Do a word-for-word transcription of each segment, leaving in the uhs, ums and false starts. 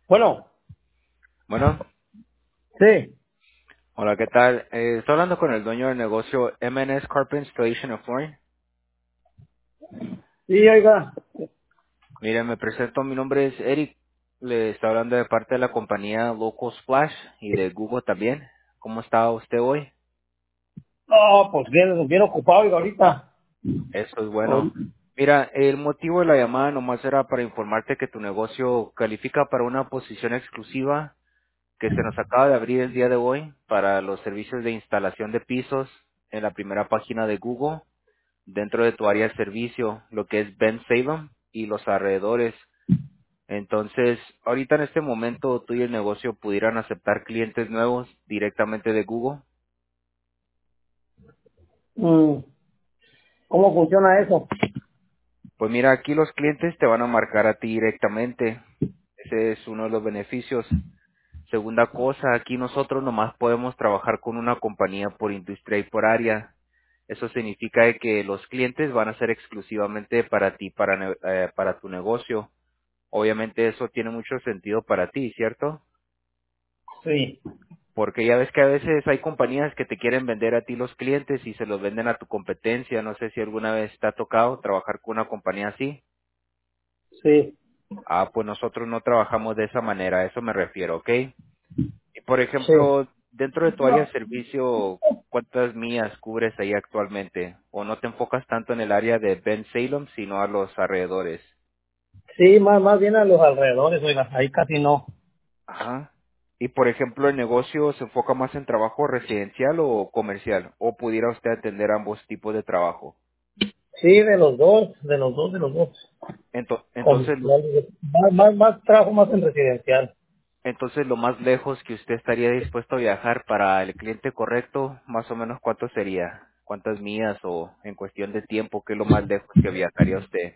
Bueno, Bueno, sí, hola, ¿qué tal? Eh, estoy hablando con el dueño del negocio M N S Carpet Installation and Flooring. sí, oiga. Mire, me presento, mi nombre es Eric. Le estoy hablando de parte de la compañía Local Splash y de Google también. ¿Cómo está usted hoy? No, pues bien, bien ocupado, oiga, ahorita. Eso es bueno. Ahorita. Mira, el motivo de la llamada nomás era para informarte que tu negocio califica para una posición exclusiva que se nos acaba de abrir el día de hoy para los servicios de instalación de pisos en la primera página de Google, dentro de tu área de servicio, lo que es Ben Salem y los alrededores. Entonces, ahorita en este momento tú y el negocio pudieran aceptar clientes nuevos directamente de Google. Mm, ¿Cómo funciona eso? Pues mira, aquí los clientes te van a marcar a ti directamente. Ese es uno de los beneficios. Segunda cosa, aquí nosotros nomás podemos trabajar con una compañía por industria y por área. Eso significa de que los clientes van a ser exclusivamente para ti, para, ne- eh, para tu negocio. Obviamente eso tiene mucho sentido para ti, ¿cierto? Sí, Porque ya ves que a veces hay compañías que te quieren vender a ti los clientes y se los venden a tu competencia. No sé si alguna vez te ha tocado trabajar con una compañía así. sí, Ah, pues nosotros no trabajamos de esa manera, a eso me refiero, ¿ok? Y por sí. ejemplo, dentro de tu área de servicio, ¿cuántas millas cubres ahí actualmente? ¿O no te enfocas tanto en el área de Ben Salem, sino a los alrededores? Sí, más, más bien a los alrededores, oiga, ahí casi no. Ajá. Y por ejemplo, ¿el negocio se enfoca más en trabajo residencial o comercial? ¿O pudiera usted atender ambos tipos de trabajo? Sí, de los dos, de los dos, de los dos. Ento- entonces, lo- Comercial, más, más, más trabajo más en residencial. entonces lo más lejos que usted estaría dispuesto a viajar para el cliente correcto, más o menos cuánto sería, cuántas millas o en cuestión de tiempo, qué es lo más lejos que viajaría usted.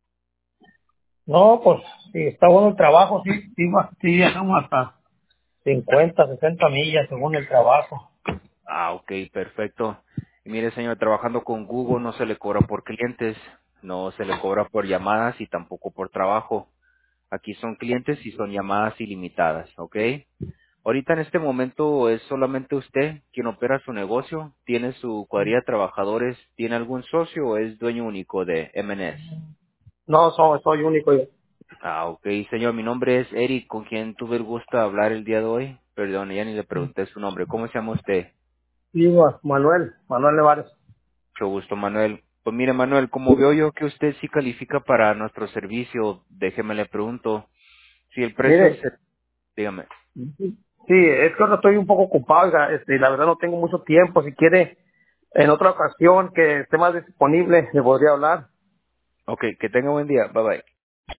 No, pues, si está bueno el trabajo, sí, sí, va- sí viajamos hasta cincuenta, sesenta millas según el trabajo. Ah, ok, perfecto. Y mire, señor, trabajando con Google no se le cobra por clientes, no se le cobra por llamadas y tampoco por trabajo. Aquí son clientes y son llamadas ilimitadas, ¿ok? Ahorita en este momento es solamente usted quien opera su negocio, tiene su cuadrilla de trabajadores, tiene algún socio o es dueño único de M N S. No, soy, soy único yo. Ah, ok, señor, mi nombre es Eric, con quien tuve el gusto de hablar el día de hoy. Perdón, ya ni le pregunté su nombre. ¿Cómo se llama usted? Sí, va, Manuel, Manuel Nevares. Mucho gusto, Manuel. Pues mire, Manuel, como veo yo que usted sí califica para nuestro servicio, déjeme le pregunto, si el precio Mire, es... Dígame. sí, es que ahora estoy un poco ocupado, oiga, este, y la verdad no tengo mucho tiempo. Si quiere, en otra ocasión que esté más disponible, le podría hablar. Ok, que tenga buen día. Bye bye.